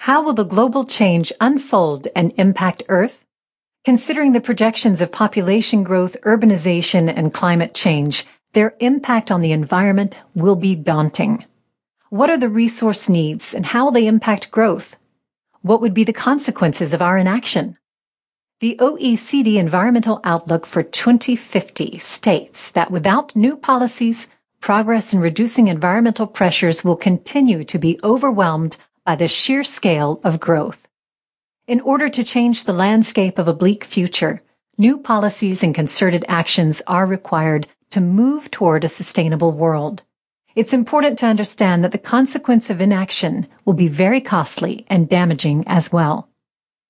How will the global change unfold and impact Earth? Considering the projections of population growth, urbanization, and climate change, their impact on the environment will be daunting. What are the resource needs and how will they impact growth? What would be the consequences of our inaction? The OECD Environmental Outlook for 2050 states that without new policies, progress in reducing environmental pressures will continue to be overwhelmed by the sheer scale of growth. In order to change the landscape of a bleak future, new policies and concerted actions are required to move toward a sustainable world. It's important to understand that the consequence of inaction will be very costly and damaging as well.